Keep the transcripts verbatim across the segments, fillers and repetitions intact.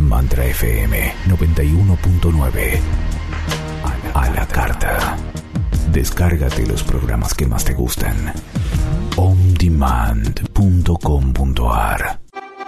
Mantra F M noventa y uno punto nueve. A la carta. Descárgate los programas que más te gustan. on demand punto com punto a r.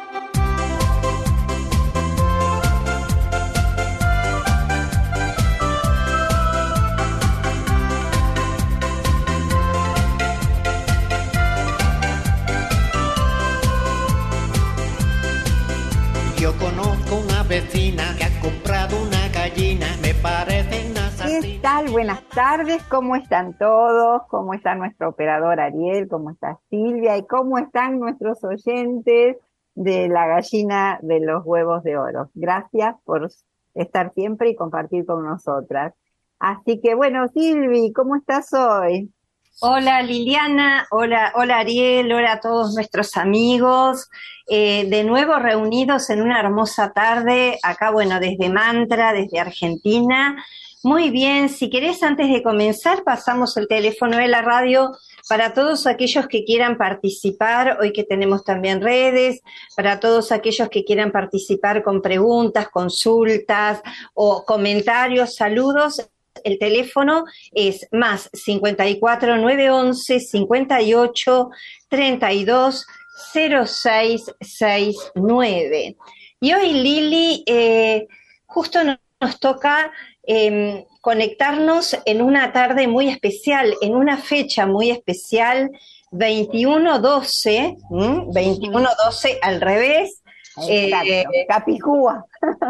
Yo conozco una vecina que ha comprado una gallina, me parece una sardina. ¿Qué tal? Buenas tardes, ¿cómo están todos? ¿Cómo está nuestro operador Ariel? ¿Cómo está Silvia? ¿Y cómo están nuestros oyentes de la gallina de los huevos de oro? Gracias por estar siempre y compartir con nosotras. Así que bueno, Silvi, ¿cómo estás hoy? Hola Liliana, hola, hola Ariel, hola a todos nuestros amigos, eh, de nuevo reunidos en una hermosa tarde, acá bueno, desde Mantra, desde Argentina. Muy bien, si querés antes de comenzar pasamos el teléfono de la radio para todos aquellos que quieran participar, hoy que tenemos también redes, para todos aquellos que quieran participar con preguntas, consultas o comentarios, saludos. El teléfono es más cincuenta y cuatro, nueve once, cincuenta y ocho, treinta y dos, cero seis sesenta y nueve. Y hoy, Lili, eh, justo nos, nos toca eh, conectarnos en una tarde muy especial, en una fecha muy especial, veintiuno doce, ¿m? veintiuno doce al revés. Exacto, eh, Capicúa.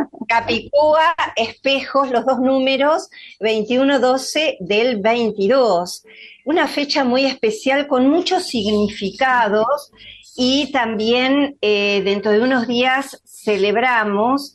Capicúa, espejos, los dos números, veintiuno doce del veintidós. Una fecha muy especial con muchos significados y también eh, dentro de unos días celebramos,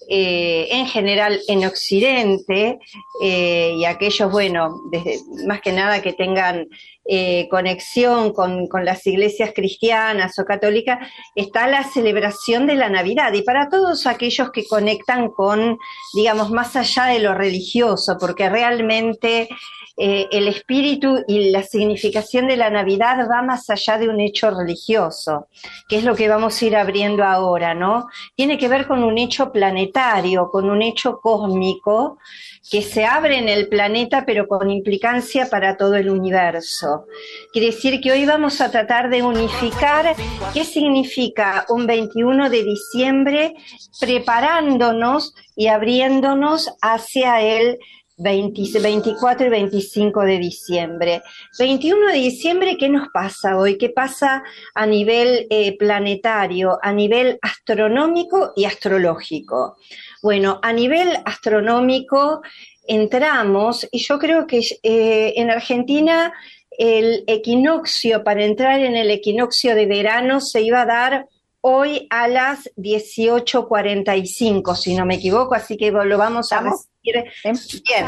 eh, en general en Occidente, eh, y aquellos, bueno, desde, más que nada que tengan eh, conexión con, con las iglesias cristianas o católicas, está la celebración de la Navidad. Y para todos aquellos que conectan con, digamos, más allá de lo religioso, porque realmente eh, el espíritu y la significación de la Navidad va más allá de un hecho religioso, que es lo que vamos a ir abriendo ahora, ¿no? Tiene que ver con un hecho planetario, con un hecho cósmico que se abre en el planeta pero con implicancia para todo el universo. Quiere decir que hoy vamos a tratar de unificar qué significa un veintiuno de diciembre, preparándonos y abriéndonos hacia el veinte, veinticuatro y veinticinco de diciembre. veintiuno de diciembre, ¿qué nos pasa hoy? ¿Qué pasa a nivel eh, planetario, a nivel astronómico y astrológico? Bueno, a nivel astronómico entramos, y yo creo que eh, en Argentina el equinoccio, para entrar en el equinoccio de verano, se iba a dar hoy a las dieciocho cuarenta y cinco, si no me equivoco, así que lo vamos a recibir bien.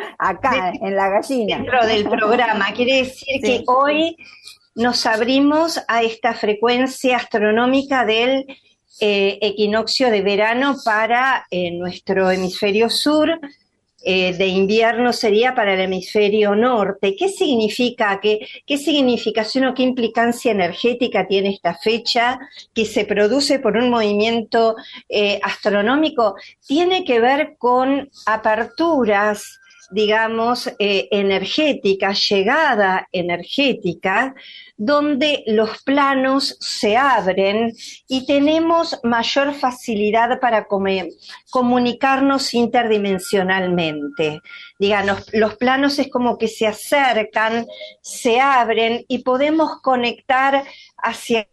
Acá, en la gallina. Dentro del programa. Quiere decir sí. que hoy nos abrimos a esta frecuencia astronómica del eh, equinoccio de verano para eh, nuestro hemisferio sur. Eh, de invierno sería para el hemisferio norte. ¿Qué significa? ¿Qué, qué significación o qué implicancia energética tiene esta fecha que se produce por un movimiento eh, astronómico? Tiene que ver con aperturas, digamos, eh, energéticas, llegada energética, donde los planos se abren y tenemos mayor facilidad para come, comunicarnos interdimensionalmente. Digamos, los planos es como que se acercan, se abren y podemos conectar hacia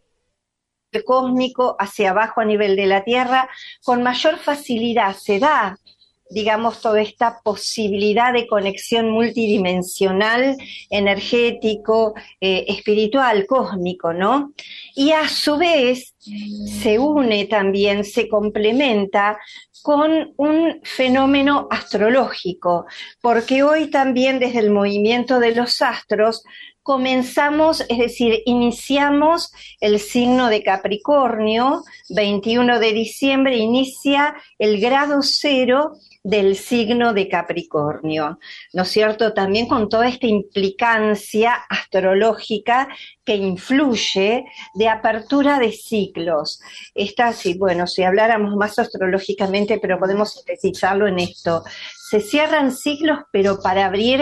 el cósmico, hacia abajo a nivel de la Tierra, con mayor facilidad. Se da, digamos, toda esta posibilidad de conexión multidimensional, energético, eh, espiritual, cósmico, ¿no? Y a su vez se une también, se complementa con un fenómeno astrológico, porque hoy también desde el movimiento de los astros comenzamos, es decir, iniciamos el signo de Capricornio, veintiuno de diciembre inicia el grado cero del signo de Capricornio, ¿no es cierto? También con toda esta implicancia astrológica que influye de apertura de ciclos. Está así, bueno, si habláramos más astrológicamente, pero podemos sintetizarlo en esto. Se cierran ciclos, pero para abrir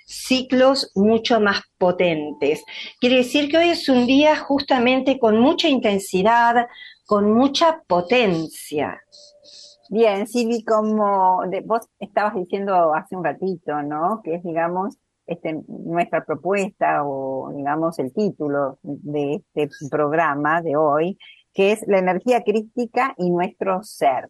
ciclos mucho más potentes. Quiere decir que hoy es un día justamente con mucha intensidad, con mucha potencia. Bien, Silvi, como de, vos estabas diciendo hace un ratito, ¿no? Que es, digamos, este, nuestra propuesta o, digamos, el título de este programa de hoy, que es la energía crística y nuestro ser,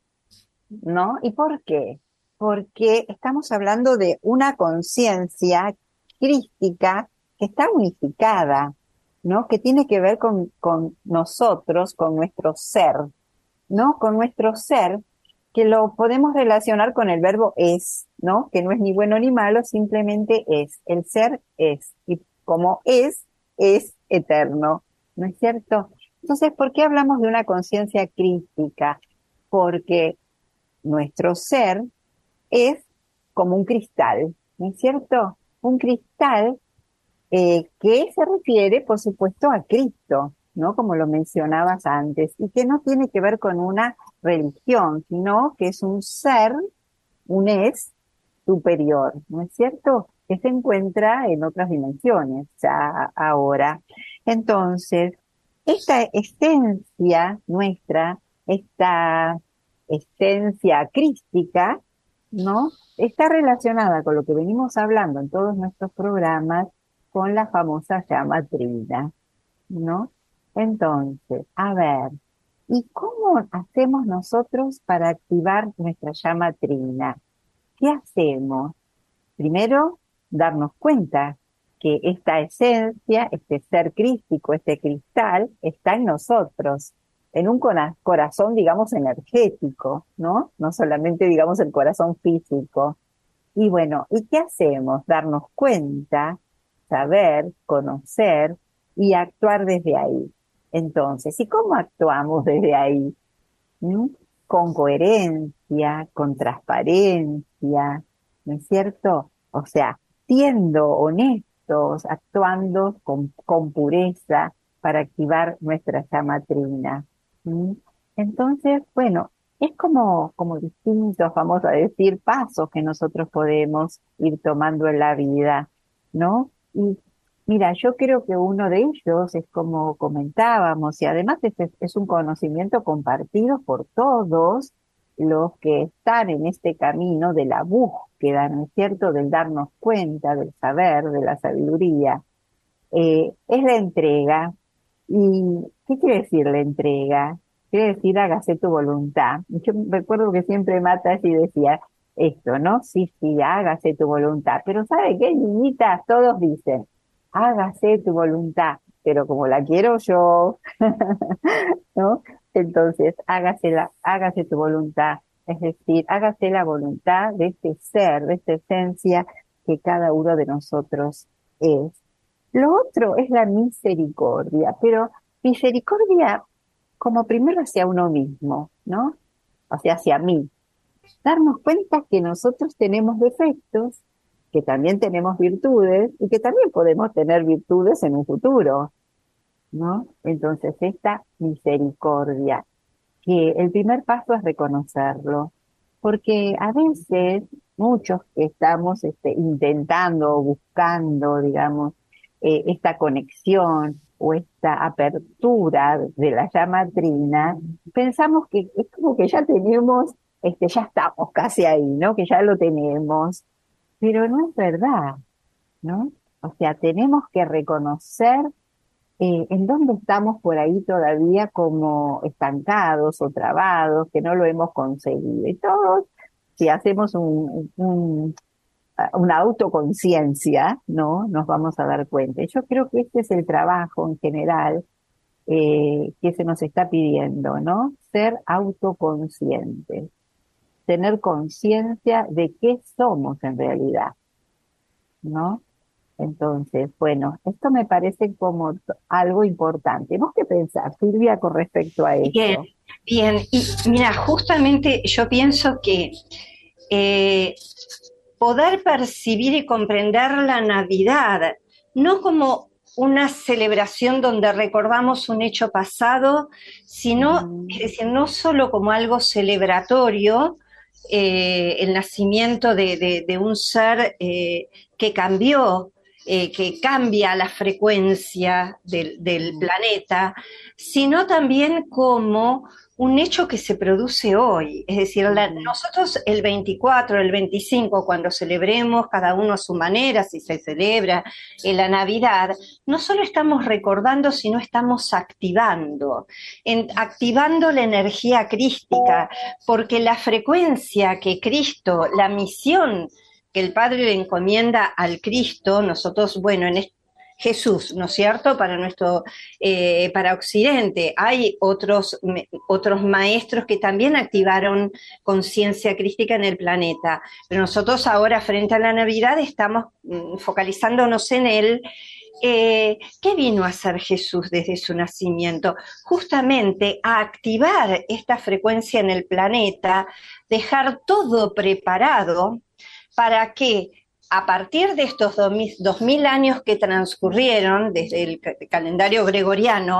¿no? ¿Y por qué? Porque estamos hablando de una conciencia crística que está unificada, ¿no? Que tiene que ver con, con nosotros, con nuestro ser, ¿no? Con nuestro ser, que lo podemos relacionar con el verbo es, ¿no? Que no es ni bueno ni malo, simplemente es. El ser es. Y como es, es eterno, ¿no es cierto? Entonces, ¿por qué hablamos de una conciencia crística? Porque nuestro ser es como un cristal, ¿no es cierto? Un cristal eh, que se refiere, por supuesto, a Cristo, ¿no? Como lo mencionabas antes, y que no tiene que ver con una religión, sino que es un ser, un es superior, ¿no es cierto? Que se encuentra en otras dimensiones ya ahora. Entonces, esta esencia nuestra, esta esencia crística, ¿no? Está relacionada con lo que venimos hablando en todos nuestros programas, con la famosa llama trina, ¿no? Entonces, a ver, ¿y cómo hacemos nosotros para activar nuestra llama trina? ¿Qué hacemos? Primero, darnos cuenta que esta esencia, este ser crístico, este cristal, está en nosotros, en un corazón, digamos, energético, ¿no? No solamente, digamos, el corazón físico. Y bueno, ¿y qué hacemos? Darnos cuenta, saber, conocer y actuar desde ahí. Entonces, ¿y cómo actuamos desde ahí? ¿Mm? Con coherencia, con transparencia, ¿no es cierto? O sea, siendo honestos, actuando con, con pureza para activar nuestra llama trina. ¿Mm? Entonces, bueno, es como, como distintos, vamos a decir, pasos que nosotros podemos ir tomando en la vida, ¿no? Y mira, yo creo que uno de ellos es como comentábamos, y además es, es un conocimiento compartido por todos los que están en este camino de la búsqueda, ¿no es cierto?, del darnos cuenta, del saber, de la sabiduría, eh, es la entrega. ¿Y qué quiere decir la entrega? Quiere decir hágase tu voluntad. Yo recuerdo que siempre Mata así decía esto, ¿no? Sí, sí, hágase tu voluntad. Pero ¿sabe qué, niñitas? Todos dicen, hágase tu voluntad, pero como la quiero yo, ¿no? Entonces, hágase, la, hágase tu voluntad, es decir, hágase la voluntad de este ser, de esta esencia que cada uno de nosotros es. Lo otro es la misericordia, pero misericordia como primero hacia uno mismo, ¿no? O sea, hacia mí. Darnos cuenta que nosotros tenemos defectos, que también tenemos virtudes y que también podemos tener virtudes en un futuro, ¿no? Entonces, esta misericordia, que el primer paso es reconocerlo, porque a veces muchos que estamos este, intentando, buscando, digamos, eh, esta conexión o esta apertura de la llama trina, pensamos que es como que ya tenemos, este, ya estamos casi ahí, ¿no? Que ya lo tenemos. Pero no es verdad, ¿no? O sea, tenemos que reconocer eh, en dónde estamos por ahí todavía como estancados o trabados, que no lo hemos conseguido. Y todos, si hacemos un, un, una autoconciencia, ¿no? Nos vamos a dar cuenta. Y yo creo que este es el trabajo en general eh, que se nos está pidiendo, ¿no? Ser autoconscientes. Tener conciencia de qué somos en realidad, ¿no? Entonces, bueno, esto me parece como algo importante. ¿Vos qué pensás, Silvia, con respecto a esto? Bien, bien. Y mira, justamente yo pienso que eh, poder percibir y comprender la Navidad, no como una celebración donde recordamos un hecho pasado, sino, mm. es decir, no solo como algo celebratorio, eh, el nacimiento de, de, de un ser eh, que cambió, eh, que cambia la frecuencia del, del mm. planeta, sino también como un hecho que se produce hoy. Es decir, la, nosotros el veinticuatro, el veinticinco, cuando celebremos cada uno a su manera, si se celebra en la Navidad, no solo estamos recordando, sino estamos activando, en, activando la energía crística, porque la frecuencia que Cristo, la misión que el Padre le encomienda al Cristo, nosotros, bueno, en este Jesús, ¿no es cierto?, para nuestro, eh, para Occidente. Hay otros, me, otros maestros que también activaron conciencia crística en el planeta, pero nosotros ahora, frente a la Navidad, estamos mm, focalizándonos en él. Eh, ¿Qué vino a hacer Jesús desde su nacimiento? Justamente a activar esta frecuencia en el planeta, dejar todo preparado para que a partir de estos dos mil años que transcurrieron desde el calendario gregoriano,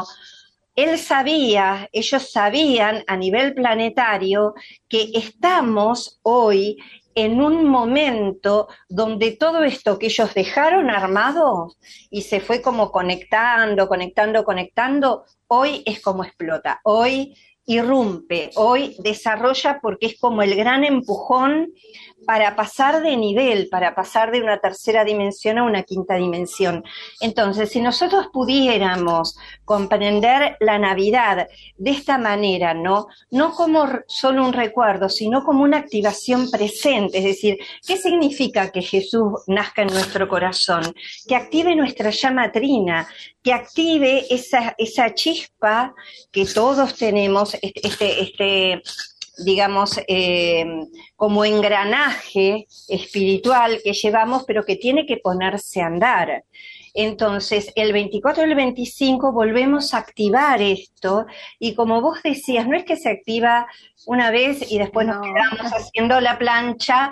él sabía, ellos sabían a nivel planetario que estamos hoy en un momento donde todo esto que ellos dejaron armado y se fue como conectando, conectando, conectando, hoy es como explota, hoy irrumpe, hoy desarrolla porque es como el gran empujón para pasar de nivel, para pasar de una tercera dimensión a una quinta dimensión. Entonces, si nosotros pudiéramos comprender la Navidad de esta manera, ¿no? No como solo un recuerdo, sino como una activación presente, es decir, ¿qué significa que Jesús nazca en nuestro corazón? Que active nuestra llama trina, que active esa, esa chispa que todos tenemos, este, este, este digamos, eh, como engranaje espiritual que llevamos, pero que tiene que ponerse a andar. Entonces, el veinticuatro y el veinticinco volvemos a activar esto, y como vos decías, no es que se activa una vez y después no. nos quedamos haciendo la plancha.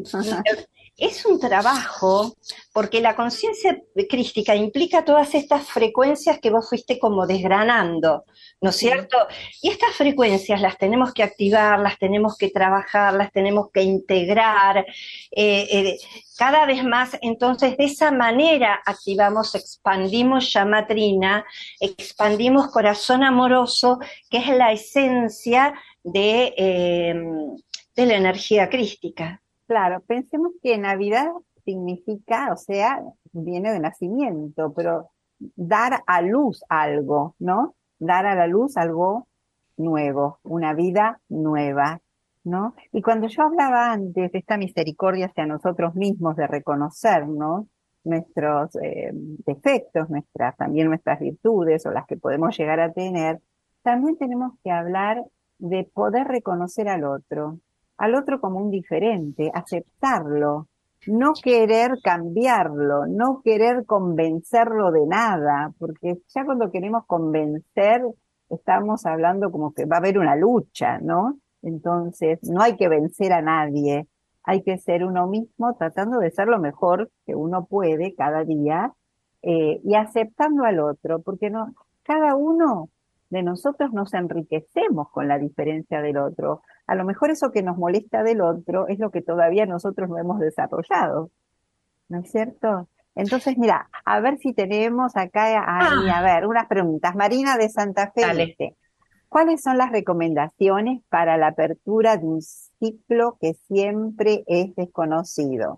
Es un trabajo, porque la conciencia crística implica todas estas frecuencias que vos fuiste como desgranando, ¿no es cierto? Y estas frecuencias las tenemos que activar, las tenemos que trabajar, las tenemos que integrar, eh, eh, cada vez más. Entonces, de esa manera activamos, expandimos llama trina, expandimos corazón amoroso, que es la esencia de, eh, de la energía crística. Claro, pensemos que Navidad significa, o sea, viene de nacimiento, pero dar a luz algo, ¿no? Dar a la luz algo nuevo, una vida nueva, ¿no? Y cuando yo hablaba antes de esta misericordia hacia nosotros mismos, de reconocernos nuestros eh, defectos, nuestras, también nuestras virtudes o las que podemos llegar a tener, también tenemos que hablar de poder reconocer al otro. al otro como un diferente, aceptarlo, no querer cambiarlo, no querer convencerlo de nada, porque ya cuando queremos convencer estamos hablando como que va a haber una lucha, ¿no? Entonces no hay que vencer a nadie, hay que ser uno mismo tratando de ser lo mejor que uno puede cada día eh, y aceptando al otro, porque no, cada uno de nosotros nos enriquecemos con la diferencia del otro. A lo mejor eso que nos molesta del otro es lo que todavía nosotros no hemos desarrollado, ¿no es cierto? Entonces, mira, a ver si tenemos acá, ahí, ah. a ver, unas preguntas. Marina de Santa Fe dice, ¿cuáles son las recomendaciones para la apertura de un ciclo que siempre es desconocido?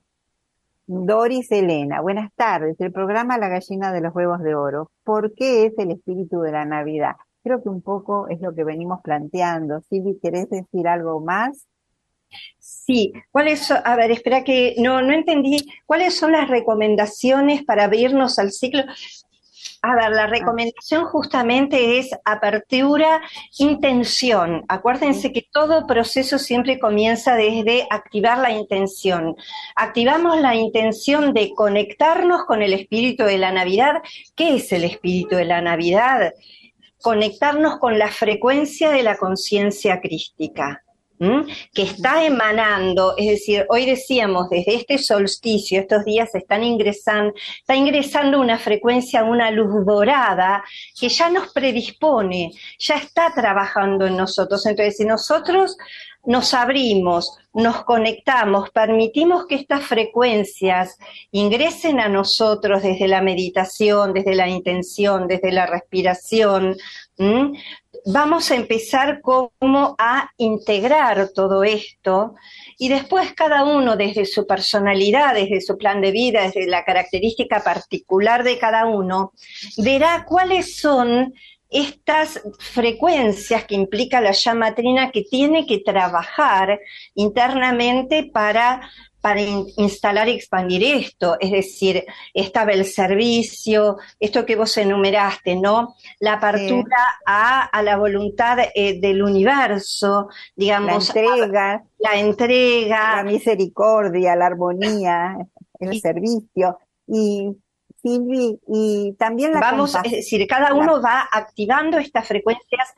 Doris Elena, buenas tardes. El programa La Gallina de los Huevos de Oro, ¿por qué es el espíritu de la Navidad? Creo que un poco es lo que venimos planteando. Silvi, ¿querés decir algo más? Sí, ¿cuáles son? A ver, espera que no, no entendí. ¿Cuáles son las recomendaciones para abrirnos al ciclo? A ver, la recomendación justamente es apertura, intención. Acuérdense que todo proceso siempre comienza desde activar la intención. Activamos la intención de conectarnos con el espíritu de la Navidad. ¿Qué es el espíritu de la Navidad? Conectarnos con la frecuencia de la conciencia crística. ¿Mm? Que está emanando, es decir, hoy decíamos, desde este solsticio, estos días están ingresando, está ingresando una frecuencia, una luz dorada que ya nos predispone, ya está trabajando en nosotros. Entonces, si nosotros nos abrimos, nos conectamos, permitimos que estas frecuencias ingresen a nosotros desde la meditación, desde la intención, desde la respiración, ¿m? Vamos a empezar como a integrar todo esto y después cada uno desde su personalidad, desde su plan de vida, desde la característica particular de cada uno, verá cuáles son estas frecuencias que implica la llama trina que tiene que trabajar internamente para, para in, instalar y expandir esto, es decir, estaba el servicio, esto que vos enumeraste, ¿no? La apertura sí. a, a la voluntad eh, del universo, digamos. La entrega. A, la entrega. La misericordia, la armonía, el y, servicio. Y Silvi, y también la Vamos, compasión. Es decir, cada uno la... va activando estas frecuencias.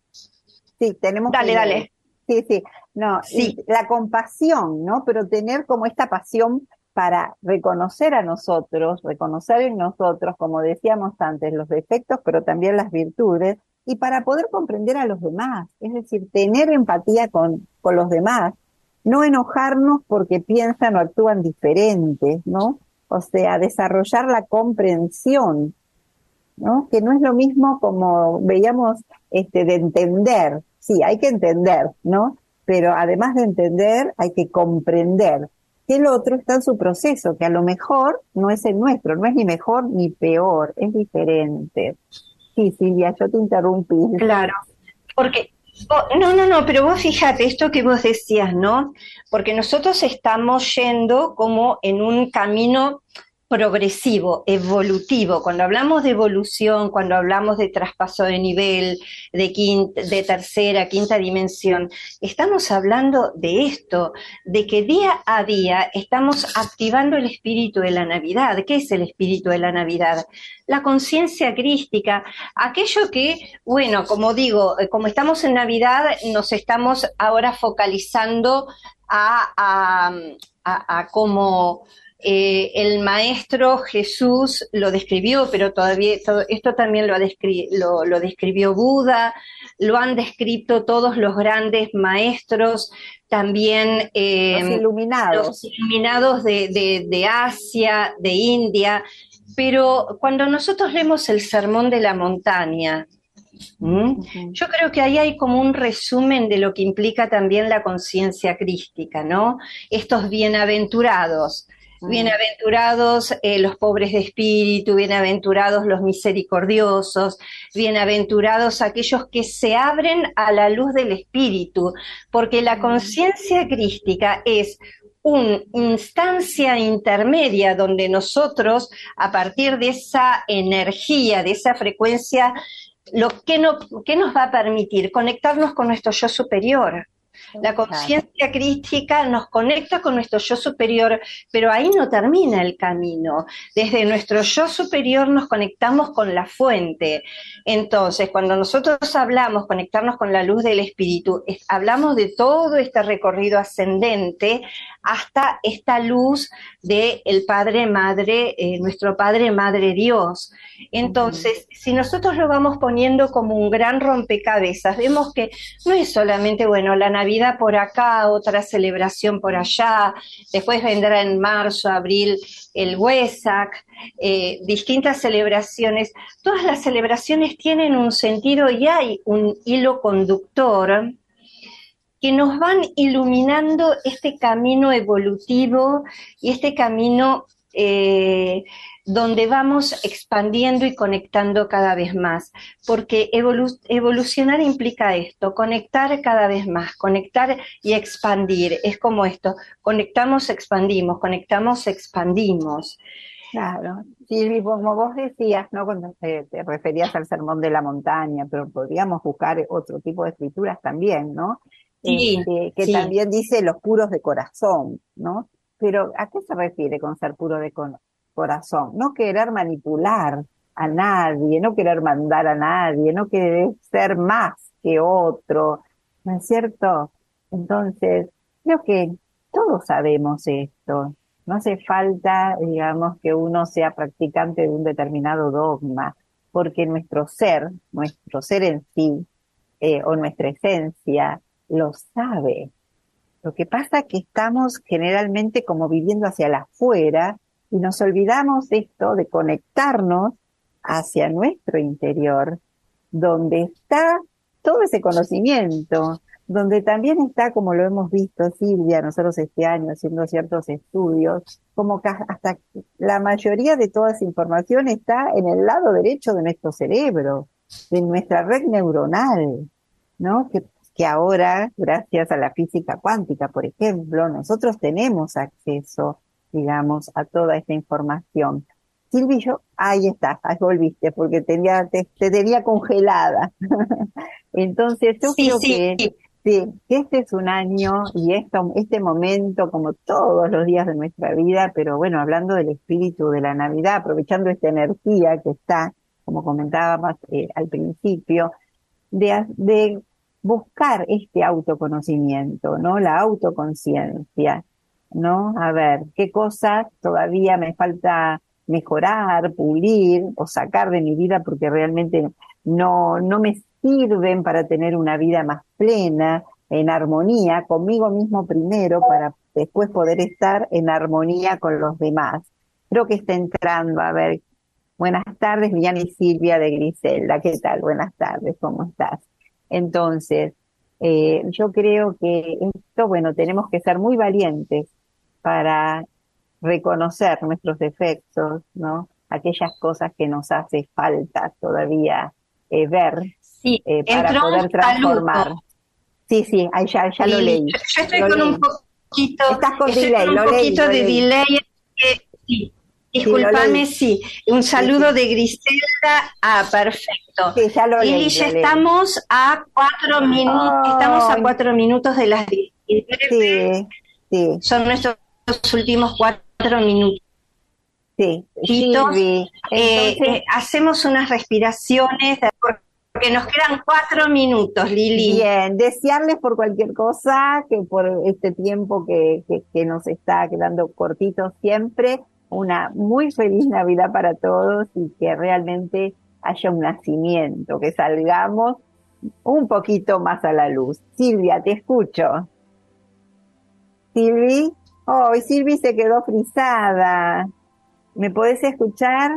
Sí, tenemos dale, que... Dale, dale. Sí, sí, no, sí. La compasión, ¿no? Pero tener como esta pasión para reconocer a nosotros, reconocer en nosotros, como decíamos antes, los defectos, pero también las virtudes, y para poder comprender a los demás, es decir, tener empatía con, con los demás, no enojarnos porque piensan o actúan diferentes, ¿no? O sea, desarrollar la comprensión, ¿no? Que no es lo mismo como veíamos este, de entender. Sí, hay que entender, ¿no? Pero además de entender, hay que comprender que el otro está en su proceso, que a lo mejor no es el nuestro, no es ni mejor ni peor, es diferente. Sí, Silvia, yo te interrumpí. Claro, porque... Oh, no, no, no, pero vos fíjate esto que vos decías, ¿no? Porque nosotros estamos yendo como en un camino progresivo, evolutivo. Cuando hablamos de evolución, cuando hablamos de traspaso de nivel, de, quinta, de tercera, quinta dimensión, estamos hablando de esto, de que día a día estamos activando el espíritu de la Navidad. ¿Qué es el espíritu de la Navidad? La conciencia crística, aquello que, bueno, como digo, como estamos en Navidad, nos estamos ahora focalizando a, a, a, a cómo... Eh, el maestro Jesús lo describió, pero todavía todo, esto también lo, ha descri lo, lo describió Buda, lo han descrito todos los grandes maestros, también eh, los iluminados, los iluminados de, de, de Asia, de India, pero cuando nosotros leemos el Sermón de la Montaña, ¿Mm? Uh-huh. Yo creo que ahí hay como un resumen de lo que implica también la conciencia crística, ¿no? Estos bienaventurados. Bienaventurados eh, los pobres de espíritu, bienaventurados los misericordiosos, bienaventurados aquellos que se abren a la luz del espíritu, porque la conciencia crística es una instancia intermedia donde nosotros, a partir de esa energía, de esa frecuencia, lo que, no, que nos va a permitir conectarnos con nuestro yo superior. La conciencia crística nos conecta con nuestro yo superior, pero ahí no termina el camino. Desde nuestro yo superior nos conectamos con la fuente. Entonces, cuando nosotros hablamos, conectarnos con la luz del espíritu, es, hablamos de todo este recorrido ascendente hasta esta luz del Padre Madre, eh, nuestro Padre Madre Dios. Entonces, uh-huh. si nosotros lo vamos poniendo como un gran rompecabezas, vemos que no es solamente, bueno, la Navidad por acá, otra celebración por allá, después vendrá en marzo, abril el Huesac, eh, distintas celebraciones. Todas las celebraciones tienen un sentido y hay un hilo conductor que nos van iluminando este camino evolutivo y este camino eh, donde vamos expandiendo y conectando cada vez más, porque evolu evolucionar implica esto, conectar cada vez más, conectar y expandir, es como esto, conectamos, expandimos, conectamos, expandimos. Claro, Silvi, como vos decías, ¿no? Cuando te, te referías al Sermón de la Montaña, pero podríamos buscar otro tipo de escrituras también, ¿no? Sí, este, que sí. también dice los puros de corazón, ¿no? Pero ¿a qué se refiere con ser puro de corazón? No querer manipular a nadie, no querer mandar a nadie, no querer ser más que otro, ¿no es cierto? Entonces, creo que todos sabemos esto. No hace falta, digamos, que uno sea practicante de un determinado dogma, porque nuestro ser, nuestro ser en sí, eh, o nuestra esencia, lo sabe. Lo que pasa es que estamos generalmente como viviendo hacia el afuera y nos olvidamos de esto, de conectarnos hacia nuestro interior, donde está todo ese conocimiento, donde también está, como lo hemos visto, Silvia, nosotros este año haciendo ciertos estudios, como que hasta la mayoría de toda esa información está en el lado derecho de nuestro cerebro, de nuestra red neuronal, ¿no? Que, que ahora, gracias a la física cuántica, por ejemplo, nosotros tenemos acceso, digamos, a toda esta información. Silvi, yo, ahí estás, ahí volviste, porque tenía, te, te tenía congelada. Entonces, yo Sí, creo sí. que, sí, que este es un año y esto, este momento, como todos los días de nuestra vida, pero bueno, hablando del espíritu de la Navidad, aprovechando esta energía que está, como comentábamos eh, al principio, de, de buscar este autoconocimiento, ¿no? La autoconciencia, ¿no? A ver, qué cosas todavía me falta mejorar, pulir o sacar de mi vida porque realmente no, no me sirven para tener una vida más plena, en armonía conmigo mismo primero, para después poder estar en armonía con los demás. Creo que está entrando, a ver, buenas tardes, Liliana y Silvia de Griselda, ¿qué tal? Buenas tardes, ¿cómo estás? Entonces, eh, yo creo que esto, bueno, tenemos que ser muy valientes para reconocer nuestros defectos, ¿no? Aquellas cosas que nos hace falta todavía eh, ver Sí, eh, para entró poder un transformar. saludo. Sí, sí, ahí ya, ya lo Lili, leí. yo, yo estoy Lo con leí. un poquito, Estás con estoy delay, con un lo leí, poquito lo de leí. delay. eh, sí, Sí, lo discúlpame, leí. sí. Un Sí, saludo sí. de Griselda. Ah, perfecto. Sí, ya lo Lili, leí, ya lo leí. estamos a cuatro minutos, estamos a Oh, cuatro minutos de las diecinueve. sí, sí, Son nuestros últimos cuatro minutos. sí, Eh, Silvi. Entonces, eh, hacemos unas respiraciones porque nos quedan cuatro minutos, Lili. bien, desearles por cualquier cosa, que por este tiempo que, que, que nos está quedando cortito siempre, una muy feliz Navidad para todos y que realmente haya un nacimiento, que salgamos un poquito más a la luz. Silvia, te escucho. Silvi, oh, Silvi se quedó frisada. ¿Me podés escuchar?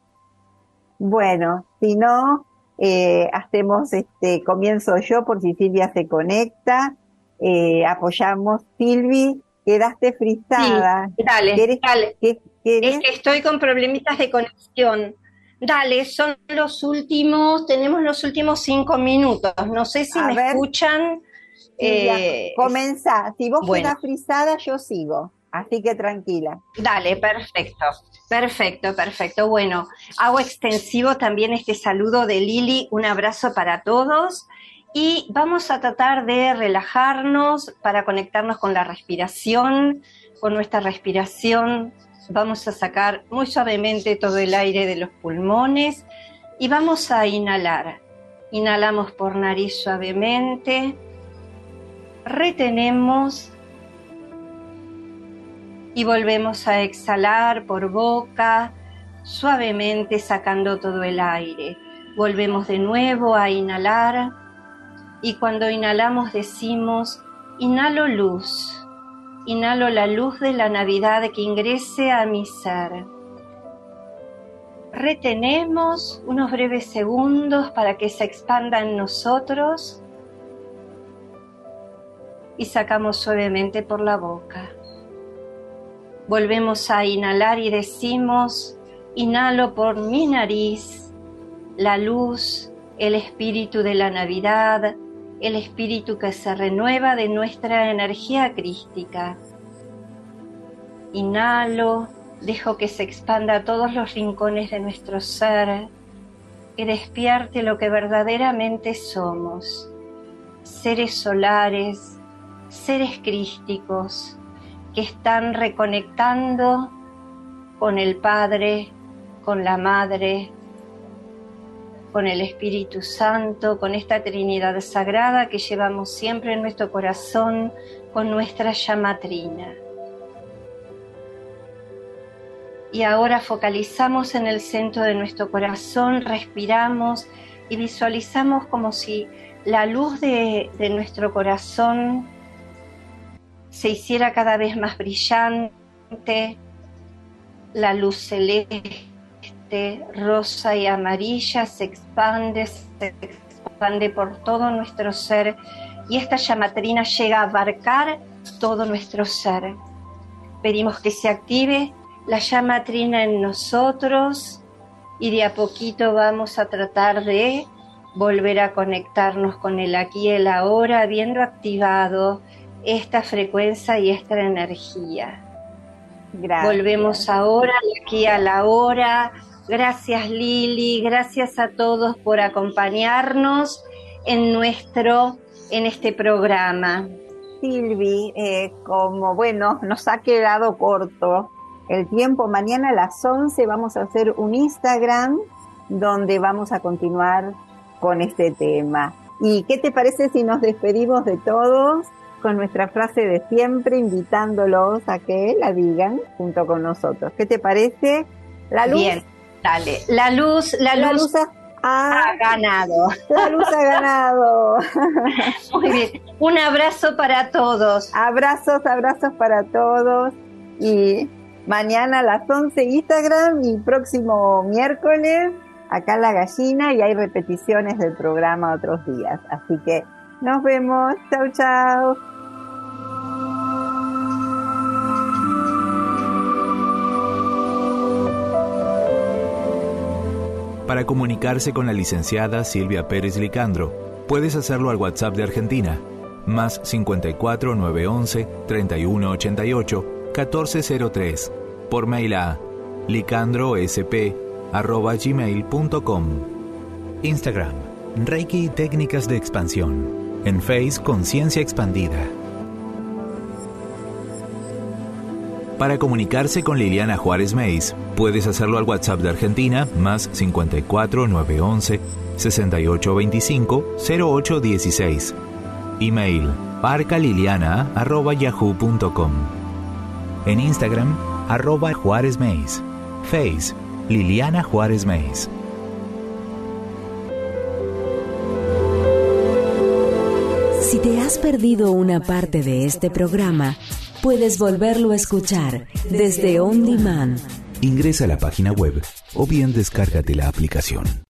Bueno, si no, eh, hacemos este, comienzo yo por si Silvia se conecta, eh, apoyamos. Silvi, quedaste frisada. Sí, dale, ¿Querés, dale. qué, querés? Es que estoy con problemitas de conexión. Dale, son los últimos, tenemos los últimos cinco minutos. No sé si A me ver, escuchan. Silvia, Eh, comenzá. Si vos bueno, quedás frisada, yo sigo. Así que tranquila. dale, perfecto, perfecto, perfecto. Bueno, hago extensivo también este saludo de Lili, un abrazo para todos y vamos a tratar de relajarnos para conectarnos con la respiración, con nuestra respiración. Vamos a sacar muy suavemente todo el aire de los pulmones y vamos a inhalar. Inhalamos por nariz suavemente, retenemos y volvemos a exhalar por boca, suavemente sacando todo el aire. Volvemos de nuevo a inhalar y cuando inhalamos decimos, inhalo luz, inhalo la luz de la Navidad que ingrese a mi ser. Retenemos unos breves segundos para que se expanda en nosotros y sacamos suavemente por la boca. Volvemos a inhalar y decimos, inhalo por mi nariz la luz, el espíritu de la Navidad, el espíritu que se renueva de nuestra energía crística. Inhalo, dejo que se expanda a todos los rincones de nuestro ser, que despierte lo que verdaderamente somos, seres solares, seres crísticos, que están reconectando con el Padre, con la Madre, con el Espíritu Santo, con esta Trinidad Sagrada que llevamos siempre en nuestro corazón, con nuestra llama trina. Y ahora focalizamos en el centro de nuestro corazón, respiramos y visualizamos como si la luz de, de nuestro corazón se hiciera cada vez más brillante, la luz celeste, rosa y amarilla se expande, se expande por todo nuestro ser y esta llama trina llega a abarcar todo nuestro ser. Pedimos que se active la llama trina en nosotros y de a poquito vamos a tratar de volver a conectarnos con el aquí y el ahora, habiendo activado esta frecuencia y esta energía. Gracias. Volvemos ahora aquí a la hora. Gracias Lili, gracias a todos por acompañarnos en nuestro, en este programa. Silvi, eh, como bueno, nos ha quedado corto el tiempo, mañana a las once vamos a hacer un Instagram donde vamos a continuar con este tema. ¿Y qué te parece si nos despedimos de todos con nuestra frase de siempre, invitándolos a que la digan junto con nosotros? ¿Qué te parece? La luz. Bien, dale. La luz, la, la luz, luz ha, ha, ha ganado. La luz ha ganado. Muy bien. Un abrazo para todos. Abrazos, abrazos para todos. Y mañana a las once Instagram y próximo miércoles acá en La Gallina, y hay repeticiones del programa otros días. Así que nos vemos. Chau, chau. Para comunicarse con la licenciada Silvia Pérez Licandro, puedes hacerlo al WhatsApp de Argentina, más cincuenta y cuatro, nueve once, treinta y uno ochenta y ocho, catorce cero tres, por mail a licandrosp arroba gmail punto com. Instagram, Reiki y Técnicas de Expansión. En Face, Conciencia Expandida. Para comunicarse con Liliana Juárez Meis, puedes hacerlo al WhatsApp de Argentina, más cincuenta y cuatro, nueve once, sesenta y ocho veinticinco, cero ocho dieciséis. Email, parcaliliana arroba yahoo punto com. En Instagram, arroba Juárez Meis. Face, Liliana Juárez Meis. Si te has perdido una parte de este programa, puedes volverlo a escuchar desde On Demand. Ingresa a la página web o bien descárgate la aplicación.